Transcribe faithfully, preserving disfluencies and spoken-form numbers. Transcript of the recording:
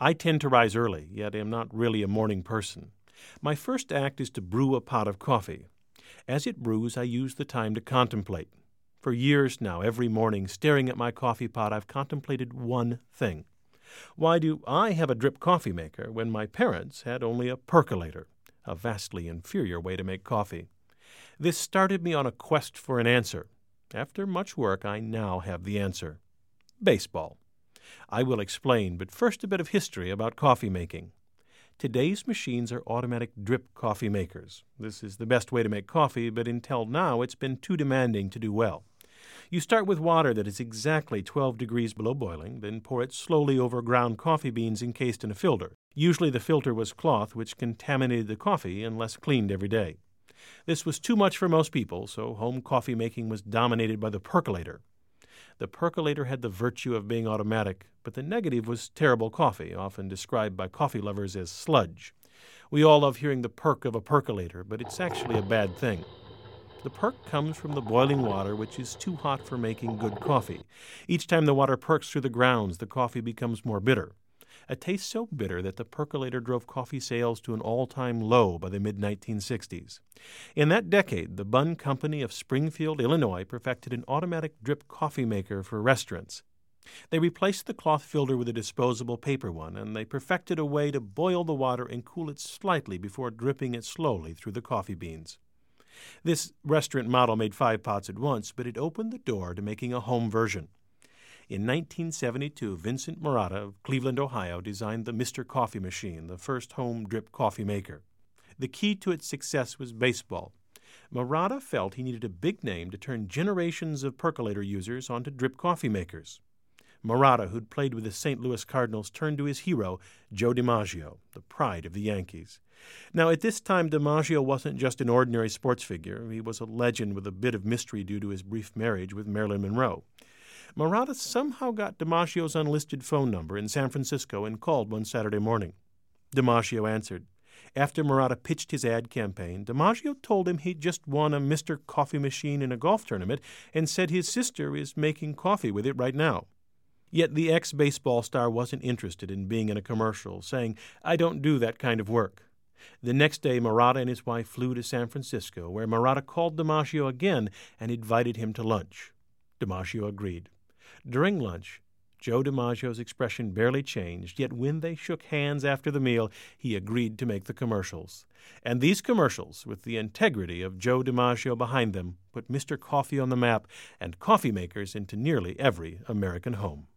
I tend to rise early, yet am not really a morning person. My first act is to brew a pot of coffee. As it brews, I use the time to contemplate. For years now, every morning, staring at my coffee pot, I've contemplated one thing. Why do I have a drip coffee maker when my parents had only a percolator, a vastly inferior way to make coffee? This started me on a quest for an answer. After much work, I now have the answer. Baseball. I will explain, but first a bit of history about coffee making. Today's machines are automatic drip coffee makers. This is the best way to make coffee, but until now it's been too demanding to do well. You start with water that is exactly twelve degrees below boiling, then pour it slowly over ground coffee beans encased in a filter. Usually the filter was cloth, which contaminated the coffee unless cleaned every day. This was too much for most people, so home coffee making was dominated by the percolator. The percolator had the virtue of being automatic, but the negative was terrible coffee, often described by coffee lovers as sludge. We all love hearing the perk of a percolator, but it's actually a bad thing. The perk comes from the boiling water, which is too hot for making good coffee. Each time the water perks through the grounds, the coffee becomes more bitter. A taste so bitter that the percolator drove coffee sales to an all-time low by the mid nineteen sixties. In that decade, the Bunn Company of Springfield, Illinois, perfected an automatic drip coffee maker for restaurants. They replaced the cloth filter with a disposable paper one, and they perfected a way to boil the water and cool it slightly before dripping it slowly through the coffee beans. This restaurant model made five pots at once, but it opened the door to making a home version. In nineteen seventy-two, Vincent Marotta of Cleveland, Ohio, designed the Mister Coffee machine, the first home drip coffee maker. The key to its success was baseball. Marotta felt he needed a big name to turn generations of percolator users onto drip coffee makers. Marotta, who'd played with the Saint Louis Cardinals, turned to his hero, Joe DiMaggio, the pride of the Yankees. Now, at this time, DiMaggio wasn't just an ordinary sports figure. He was a legend with a bit of mystery due to his brief marriage with Marilyn Monroe. Marotta somehow got DiMaggio's unlisted phone number in San Francisco and called one Saturday morning. DiMaggio answered. After Marotta pitched his ad campaign, DiMaggio told him he'd just won a Mister Coffee machine in a golf tournament and said his sister is making coffee with it right now. Yet the ex-baseball star wasn't interested in being in a commercial, saying, "I don't do that kind of work." The next day, Marotta and his wife flew to San Francisco, where Marotta called DiMaggio again and invited him to lunch. DiMaggio agreed. During lunch, Joe DiMaggio's expression barely changed, yet when they shook hands after the meal, he agreed to make the commercials. And these commercials, with the integrity of Joe DiMaggio behind them, put Mister Coffee on the map and coffee makers into nearly every American home.